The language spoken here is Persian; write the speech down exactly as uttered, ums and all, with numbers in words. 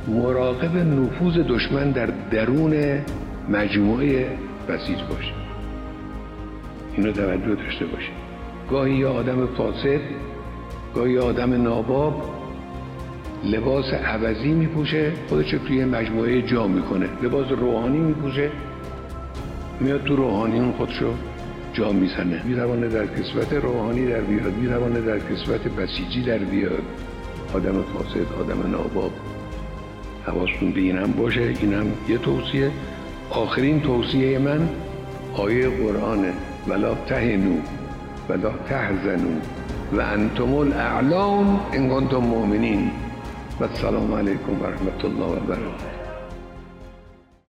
مراقب نفوذ دشمن در درون مجموعه بسیج باشه. اینو توجه داشته باشه. گاهی یه آدم فاسد، گاهی یه آدم ناباب لباس عوضی میپوشه، خودش توی مجموعه جا میکنه، لباس روحانی میپوشه، میاد تو روحانی اون خودشو جا میزنه، میتوانه در کسوت روحانی در بیاد، میتوانه در کسوت بسیجی در بیاد. آدم فاسد، آدم ناباب، حواستون به اینم باشه. اینم یه توصیه. آخرین توصیه من آیه قرآنه: ولا تهنوا ولا تحزنوا و انتم الاعلون ان کنتم مؤمنین. و السلام علیکم و رحمت الله و برکاته.